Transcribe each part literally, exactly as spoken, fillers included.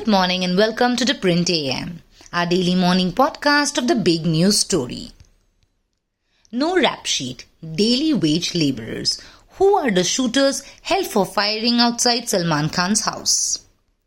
Good morning and welcome to the Print A M, our daily morning podcast of the big news story. No rap sheet, daily wage labourers. Who are the shooters held for firing outside Salman Khan's house?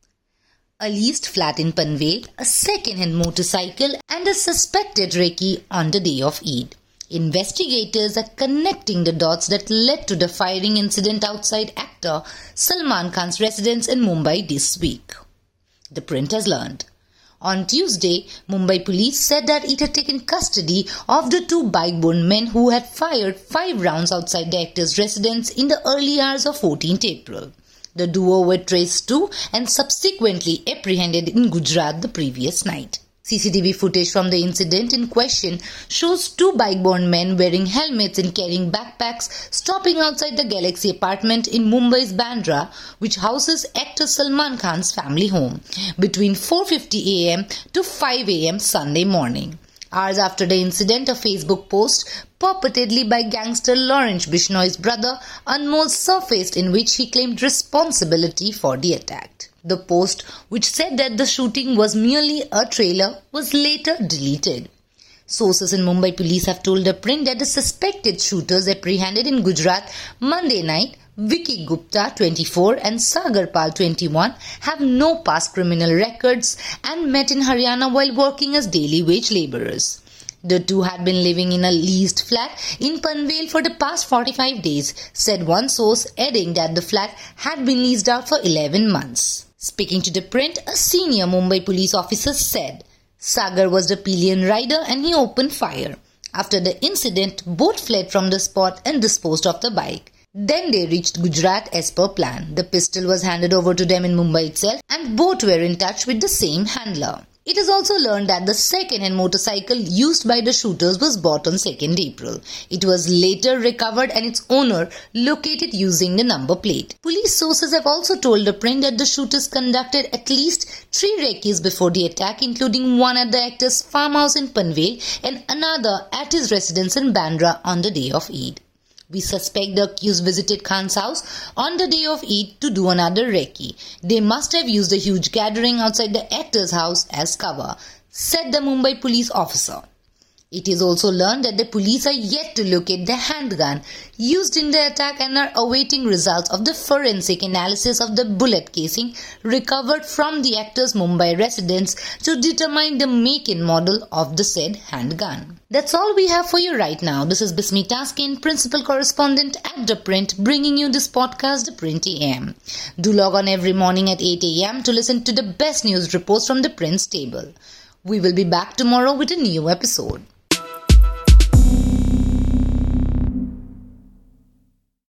A leased flat in Panvel, a second-hand motorcycle and a suspected recce on the day of Eid. Investigators are connecting the dots that led to the firing incident outside actor Salman Khan's residence in Mumbai this week. The Print has learned. On Tuesday, Mumbai police said that it had taken custody of the two bike-borne men who had fired five rounds outside the actor's residence in the early hours of fourteenth April. The duo were traced to and subsequently apprehended in Gujarat the previous night. C C T V footage from the incident in question shows two bike-borne men wearing helmets and carrying backpacks stopping outside the Galaxy apartment in Mumbai's Bandra, which houses actor Salman Khan's family home, between four fifty a m to five a m Sunday morning. Hours after the incident, a Facebook post purportedly by gangster Lawrence Bishnoi's brother Anmol surfaced in which he claimed responsibility for the attack. The post, which said that the shooting was merely a trailer, was later deleted. Sources in Mumbai police have told the Print that the suspected shooters apprehended in Gujarat Monday night, Vicky Gupta, twenty-four, and Sagar Pal, twenty-one, have no past criminal records and met in Haryana while working as daily wage labourers. The two had been living in a leased flat in Panvel for the past forty-five days, said one source, adding that the flat had been leased out for eleven months. Speaking to the Print, a senior Mumbai police officer said, Sagar was the pillion rider and he opened fire. After the incident, both fled from the spot and disposed of the bike. Then they reached Gujarat as per plan. The pistol was handed over to them in Mumbai itself and both were in touch with the same handler. It is also learned that the second-hand motorcycle used by the shooters was bought on second April. It was later recovered and its owner located using the number plate. Police sources have also told the Print that the shooters conducted at least three recces before the attack, including one at the actor's farmhouse in Panvel and another at his residence in Bandra on the day of Eid. We suspect the accused visited Khan's house on the day of Eid to do another recce. They must have used a huge gathering outside the actor's house as cover, said the Mumbai police officer. It is also learned that the police are yet to locate the handgun used in the attack and are awaiting results of the forensic analysis of the bullet casing recovered from the actor's Mumbai residence to determine the make and model of the said handgun. That's all we have for you right now. This is Bismi Taskin, Principal Correspondent at The Print, bringing you this podcast, The Print A M. Do log on every morning at eight a m to listen to the best news reports from The Print's table. We will be back tomorrow with a new episode.